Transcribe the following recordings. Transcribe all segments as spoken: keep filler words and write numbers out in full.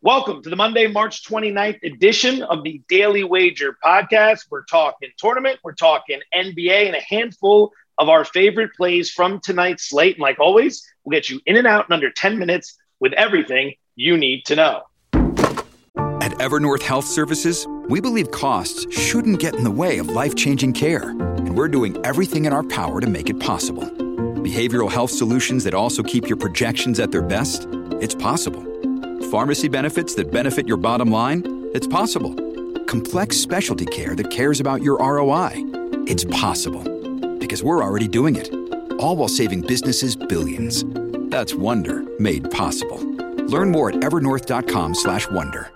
Welcome to the Monday, March twenty-ninth edition of the Daily Wager podcast. We're talking tournament, we're talking N B A, and a handful of our favorite plays from tonight's slate. And like always, we'll get you in and out in under ten minutes with everything you need to know. At Evernorth Health Services, we believe costs shouldn't get in the way of life-changing care, and we're doing everything in our power to make it possible. Behavioral health solutions that also keep your projections at their best? It's possible. Pharmacy benefits that benefit your bottom line? It's possible. Complex specialty care that cares about your R O I? It's possible. Because we're already doing it. All while saving businesses billions. That's Wonder made possible. Learn more at evernorth.com slash wonder.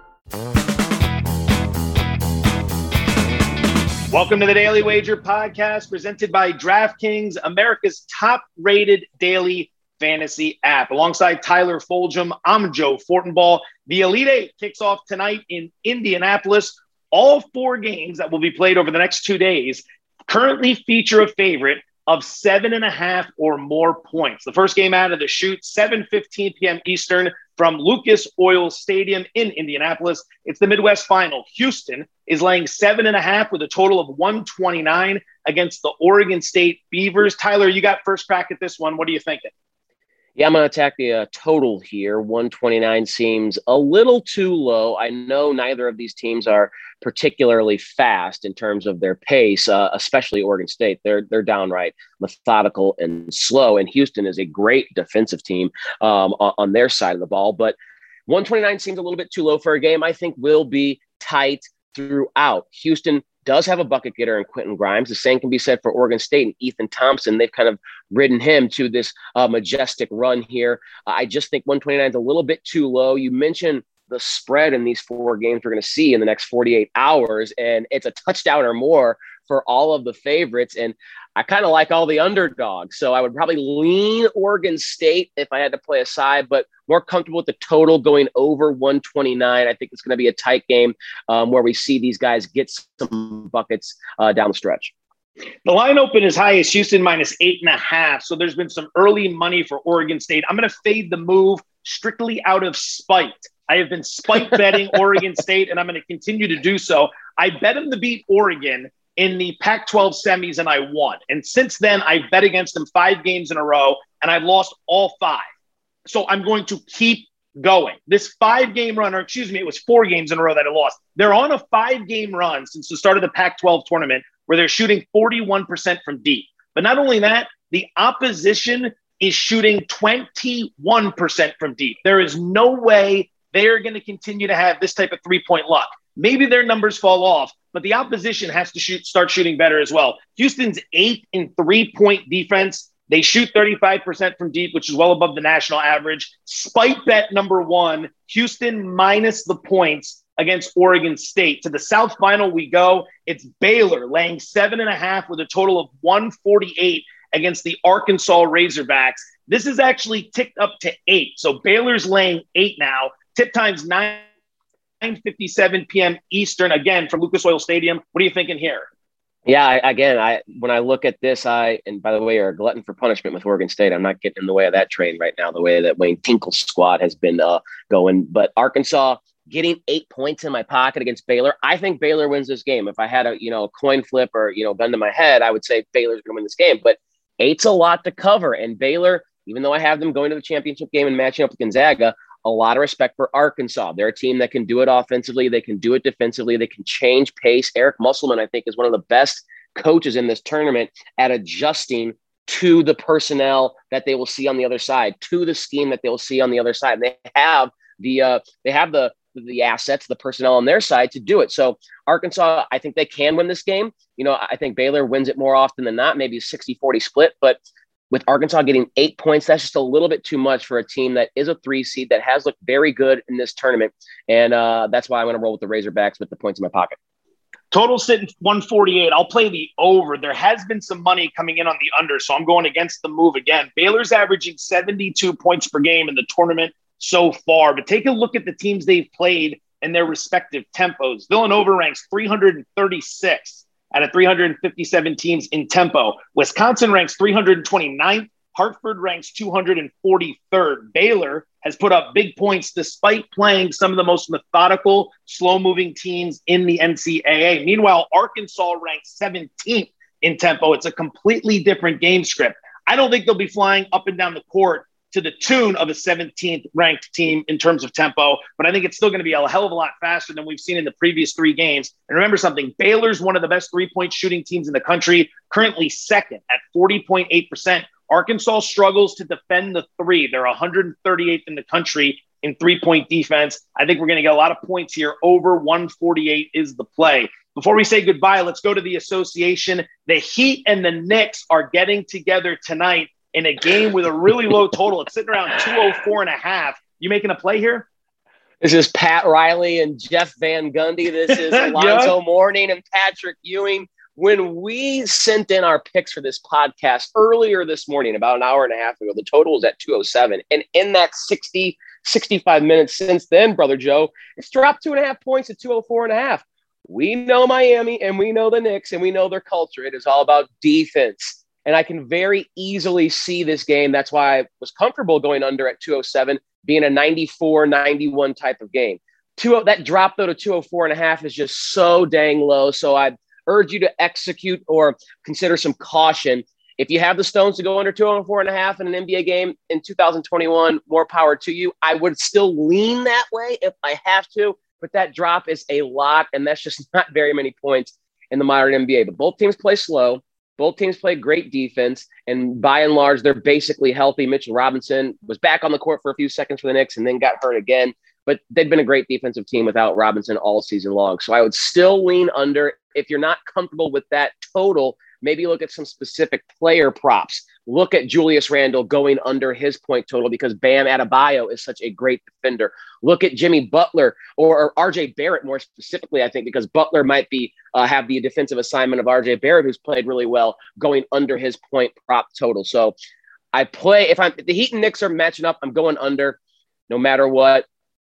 Welcome to the Daily Wager podcast presented by DraftKings, America's top-rated daily fantasy app. Alongside Tyler Fulgham, I'm Joe Fortenbaugh. The Elite Eight kicks off tonight in Indianapolis. All four games that will be played over the next two days currently feature a favorite of seven and a half or more points. The first game out of the chute, seven fifteen p.m. Eastern from Lucas Oil Stadium in Indianapolis. It's the Midwest Final. Houston is laying seven and a half with a total of one twenty-nine against the Oregon State Beavers. Tyler, you got first crack at this one. What are you thinking? Yeah, I'm going to attack the uh, total here. one twenty-nine seems a little too low. I know neither of these teams are particularly fast in terms of their pace, uh, especially Oregon State. They're they're downright methodical and slow, and Houston is a great defensive team um, on, on their side of the ball. But one twenty-nine seems a little bit too low for a game I think will be tight throughout. Houston does have a bucket getter in Quentin Grimes. The same can be said for Oregon State and Ethan Thompson. They've kind of ridden him to this uh, majestic run here. Uh, I just think one twenty-nine is a little bit too low. You mentioned the spread in these four games we're going to see in the next forty-eight hours, and it's a touchdown or more for all of the favorites. And I kind of like all the underdogs. So I would probably lean Oregon State if I had to play a side, but more comfortable with the total going over one twenty-nine. I think it's going to be a tight game um, where we see these guys get some buckets uh, down the stretch. The line open is high as Houston minus eight and a half. So there's been some early money for Oregon State. I'm going to fade the move strictly out of spite. I have been spite betting Oregon State, and I'm going to continue to do so. I bet them to beat Oregon in the Pac twelve semis, and I won. And since then, I bet against them five games in a row, and I've lost all five. So I'm going to keep going. This five-game run, or excuse me, it was four games in a row that I lost. They're on a five-game run since the start of the Pac twelve tournament where they're shooting forty-one percent from deep. But not only that, the opposition is shooting twenty-one percent from deep. There is no way they are going to continue to have this type of three-point luck. Maybe their numbers fall off, but the opposition has to shoot, start shooting better as well. Houston's eighth in three-point defense. They shoot thirty-five percent from deep, which is well above the national average. Spite bet number one, Houston minus the points against Oregon State. To the South Final we go. It's Baylor laying seven and a half with a total of one forty-eight against the Arkansas Razorbacks. This is actually ticked up to eight. So Baylor's laying eight now. Tip time's nine fifty-seven p.m. Eastern, again, from Lucas Oil Stadium. What are you thinking here? Yeah, I, again, I when I look at this, I, and by the way, are a glutton for punishment with Oregon State. I'm not getting in the way of that train right now, the way that Wayne Tinkle's squad has been uh, going. But Arkansas getting eight points in my pocket against Baylor. I think Baylor wins this game. If I had a, you know, a coin flip or, you know, gun to my head, I would say Baylor's going to win this game. But eight's a lot to cover. And Baylor, even though I have them going to the championship game and matching up with Gonzaga, a lot of respect for Arkansas. They're a team that can do it offensively. They can do it defensively. They can change pace. Eric Musselman, I think, is one of the best coaches in this tournament at adjusting to the personnel that they will see on the other side, to the scheme that they will see on the other side. And they have the uh, they have the the assets, the personnel on their side to do it. So Arkansas, I think they can win this game. You know, I think Baylor wins it more often than not, maybe a sixty forty split, but with Arkansas getting eight points, that's just a little bit too much for a team that is a three seed that has looked very good in this tournament. And uh, that's why I'm going to roll with the Razorbacks with the points in my pocket. Total sitting one forty-eight. I'll play the over. There has been some money coming in on the under, so I'm going against the move again. Baylor's averaging seventy-two points per game in the tournament so far, but take a look at the teams they've played and their respective tempos. Villanova ranks three hundred thirty-sixth out of three hundred fifty-seven teams in tempo. Wisconsin ranks three hundred twenty-ninth. Hartford ranks two hundred forty-third. Baylor has put up big points despite playing some of the most methodical, slow-moving teams in the N C double A. Meanwhile, Arkansas ranks seventeenth in tempo. It's a completely different game script. I don't think they'll be flying up and down the court to the tune of a seventeenth ranked team in terms of tempo, but I think it's still going to be a hell of a lot faster than we've seen in the previous three games. And remember something, Baylor's one of the best three-point shooting teams in the country, currently second at forty point eight percent. Arkansas struggles to defend the three. They're one hundred thirty-eighth in the country in three-point defense. I think we're going to get a lot of points here. Over one forty-eight is the play. Before we say goodbye, let's go to the association. The Heat and the Knicks are getting together tonight in a game with a really low total. It's sitting around two oh four and a half. You making a play here? This is Pat Riley and Jeff Van Gundy. This is Alonzo yeah. Mourning and Patrick Ewing. When we sent in our picks for this podcast earlier this morning, about an hour and a half ago, the total was at two oh seven. And in that sixty, sixty-five minutes since then, Brother Joe, it's dropped two and a half points at two oh four and a half. We know Miami and we know the Knicks and we know their culture. It is all about defense. And I can very easily see this game. That's why I was comfortable going under at two oh seven, being a ninety-four ninety-one type of game. Two, that drop, though, to two oh four and a half is just so dang low. So I urge you to execute or consider some caution. If you have the stones to go under two oh four and a half in an N B A game in two thousand twenty-one, more power to you. I would still lean that way if I have to, but that drop is a lot, and that's just not very many points in the modern N B A. But both teams play slow. Both teams play great defense, and by and large, they're basically healthy. Mitchell Robinson was back on the court for a few seconds for the Knicks and then got hurt again. But they've been a great defensive team without Robinson all season long. So I would still lean under. If you're not comfortable with that total, maybe look at some specific player props. Look at Julius Randle going under his point total because Bam Adebayo is such a great defender. Look at Jimmy Butler or, or R J Barrett more specifically, I think, because Butler might be uh, have the defensive assignment of R J Barrett, who's played really well, going under his point prop total. So I play, if I'm if the Heat and Knicks are matching up, I'm going under no matter what.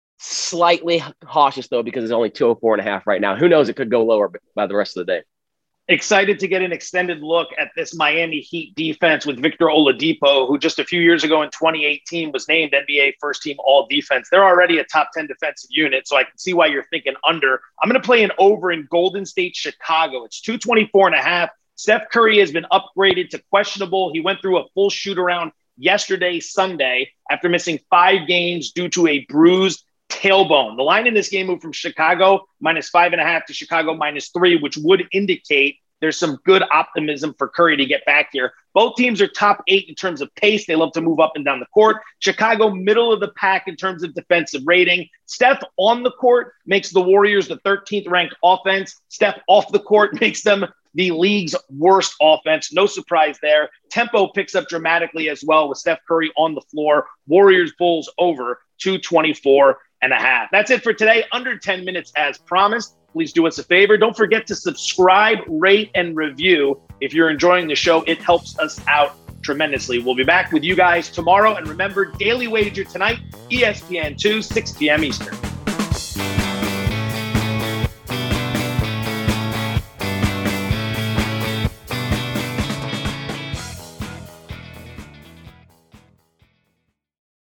Slightly cautious, though, because it's only two oh four and a half right now. Who knows? It could go lower by the rest of the day. Excited to get an extended look at this Miami Heat defense with Victor Oladipo, who just a few years ago in twenty eighteen was named N B A first team all defense. They're already a top ten defensive unit, so I can see why you're thinking under. I'm going to play an over in Golden State, Chicago. It's two twenty-four and a half. Steph Curry has been upgraded to questionable. He went through a full shoot around yesterday, Sunday, after missing five games due to a bruised tailbone. The line in this game moved from Chicago minus five and a half to Chicago minus three, which would indicate there's some good optimism for Curry to get back here. Both teams are top eight in terms of pace. They love to move up and down the court. Chicago, middle of the pack in terms of defensive rating. Steph on the court makes the Warriors the thirteenth ranked offense. Steph off the court makes them the league's worst offense. No surprise there. Tempo picks up dramatically as well with Steph Curry on the floor. Warriors Bulls over two twenty-four and a half. That's it for today. Under ten minutes as promised. Please do us a favor. Don't forget to subscribe, rate, and review. If you're enjoying the show, it helps us out tremendously. We'll be back with you guys tomorrow. And remember, Daily Wager tonight, E S P N two, six p.m. Eastern.